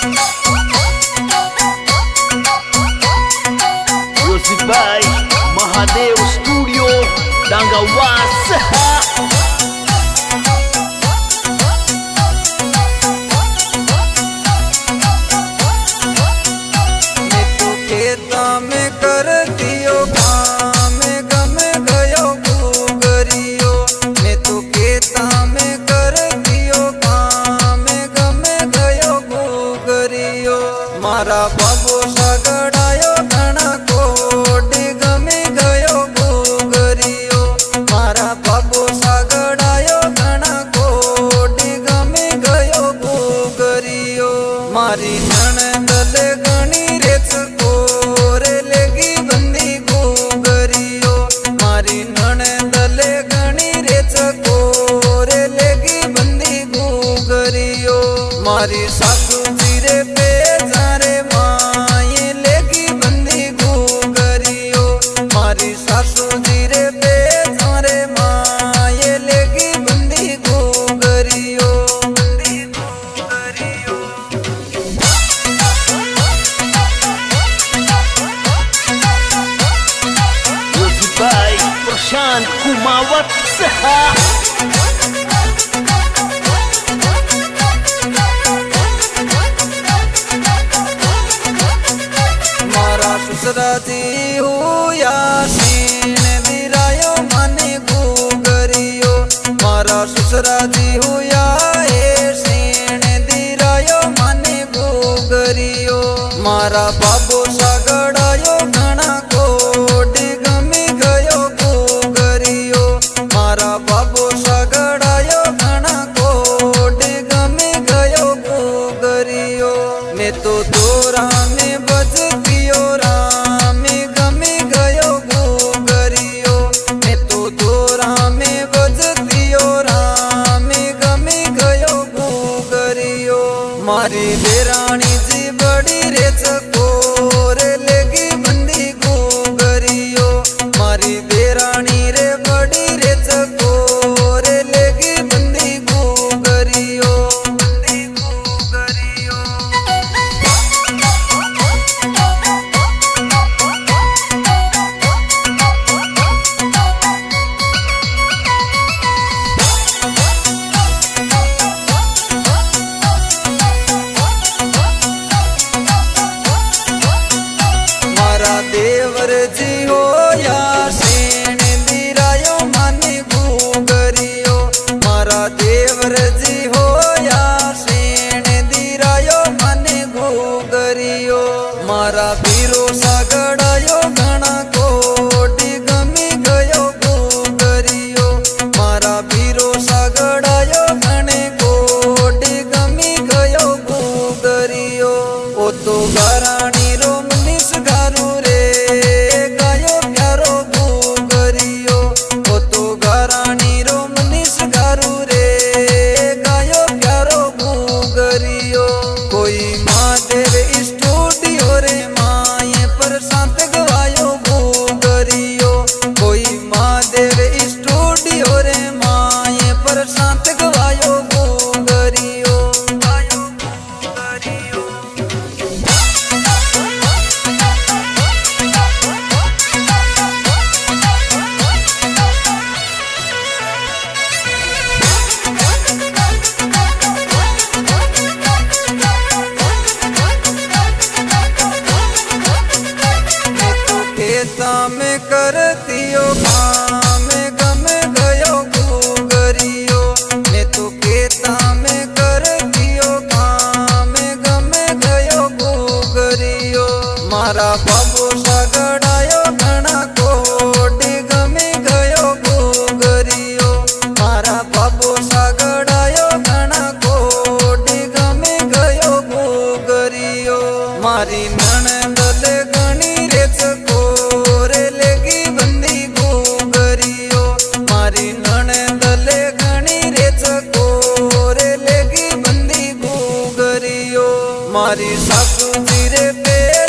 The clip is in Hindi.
Music by Mahadev Studio Dangawas. मारा बाबो सगड़ायो घना कोडी गमी गयो गुगरियो। मारा बाबो सगड़ायो घना कोडी गमी गयो गुगरियो। मारी नणंदले गणी रेच कोरे लेगी बंदी गुगरियो। मारी नणंदले गणी रेच कोरे लेगी बंदी गुगरियो। मारी सासू जीरे पे जारे माये लेगी बंदी गुगरियो। मारी सासू जीरे पे जारे माये लेगी बंदी गुगरियो। बंदी गुगरियो। Music by Prashant Kumawat. ससुरा जी हुया सीन दिरायो माने गुगरियो। मारा ससुरा जी हुया सीन दिरायो माने गुगरियो। मारा बाबो सगड़ायो घना कोडी गमी गयो गुगरियो। मारा बाबो सगड़ायो घना कोडी गमी गयो गुगरियो। मैं तो दोरा में बजतियो रामे गमी गयो गुगरियो। मैं तो दोरा में बजतियो रामे गमी गयो गुगरियो। मारी देरानी जी बड़ी रेच कोरे लेगी बंदी गुगरियो। मारी देरानी रे बड़ी रेच कोरे लेगी बंदी गुगरियो। बंदी गुगरियो। देवर जी हो या सेन दिरायो माने गुगरियो। मारा देवर जी हो या सेन दिरायो माने गुगरियो। मारा बीरो सगड़ायो घना कोडी गमी गयो गुगरियो। मारा बीरो सगड़ायो घने कोडी गमी गयो गुगरियो। ओ तो घराणी रो मनीष घरू रे गायो प्यारो गुगरियो। ओ तो घराणी रो मनीष घरू रे गायो प्यारो गुगरियो। कोई महादेव स्टूडियो रे माये पर शांत गवायो गुगरियो। कोई महादेव स्टूडियो रे माये पर शांत गवायो गुगरियो। गायो गुगरियो। में करतियो काम गमे गयो गुगरियो। मैं तो खेता में करतियो काम गमे गयो गुगरियो। मारा बाबो सगड़ायो घना कोडी गमे गयो गुगरियो। मारा बाबो सगड़ायो घना कोडी गमे गयो गुगरियो। मारी नणंदले गणी रेच कोरे लेगी बंदी गुगरियो। मारी नणंदले गणी रेच कोरे लेगी बंदी गुगरियो। मारी सासू जीरे पे